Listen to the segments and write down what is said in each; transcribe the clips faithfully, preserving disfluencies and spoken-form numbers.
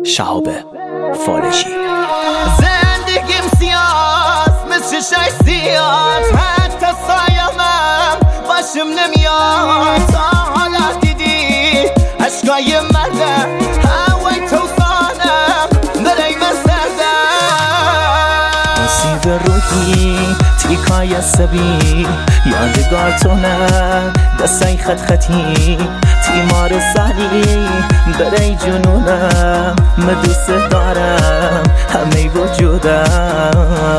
شهاب فالشی. زندگیم سیاست مثل شش سیاست، حتی سایمم باشم نمیاد. تا حالا دیدی عشقای مردم هوای توفانم برای من سردم. سیب روحی تیکای عصبی یادگار تو نه دستای خط خطی تیمار سری برای جنونم من دوست دارم همه وجودم.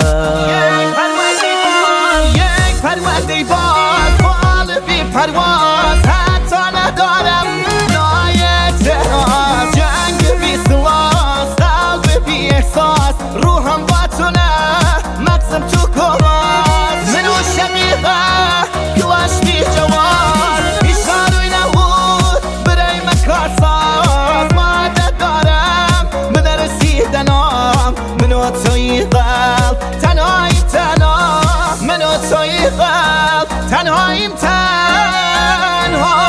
یک پرونده باز بال بی پرواز حتی ندارم نای اعتراض. جنگ بی سلاح قلب بی احساس روحم با تو نه مغزم تو کراز. منو شقیقه کلاش بی جواز ایشاروی نبود برای من کارساز. مادت دارم من رسیدنام منو توی قلب تنهایی تنها منو توی قلب تنهاییم تنها.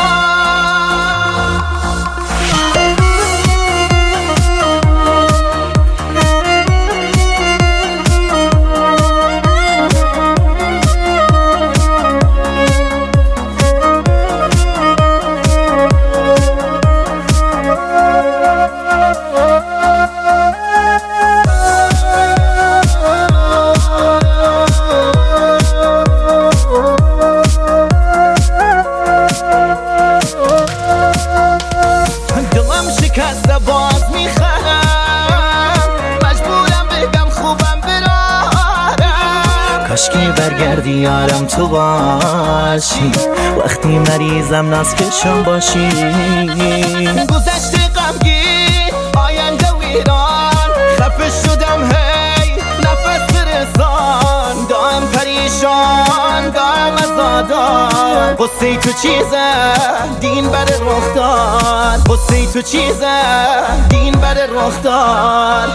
شکسته باز میخرم مجبورم بگم خوبم برارم. کاشکی برگردی یارم تو باشی وقتی مریضم ناز کشم باشی. گذشته غمگین آینده ویران خفه شدم هی نفس برسان. دارم پریشان دارم ازادان قصه تو چیزه دین بر رخ داد. قصه تو چیزه دین بر رخ داد.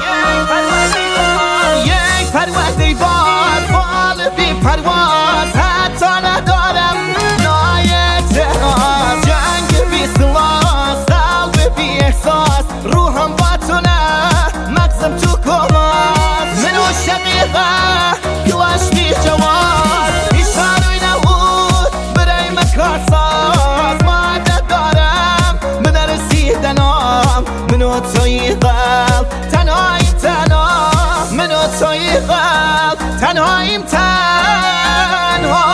یک پرونده باد بال بی پرواز حتی ندارم نای اعتراض. جنگ بی سلاح قلب بی احساس روحم با تو نه مغزم تو کراز. منو شقیقه کلاش بی جواز ایشاروی نبود برای من کارساز. مادت دارم من رسیدنام منو توی قلب تنهاییم تنها منو توی قلب تنهاییم تنها.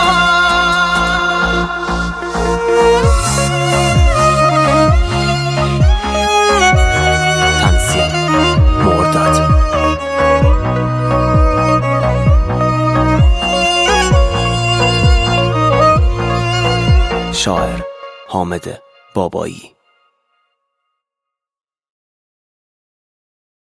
تنظیم مرداد. شاعر حامد بابایی.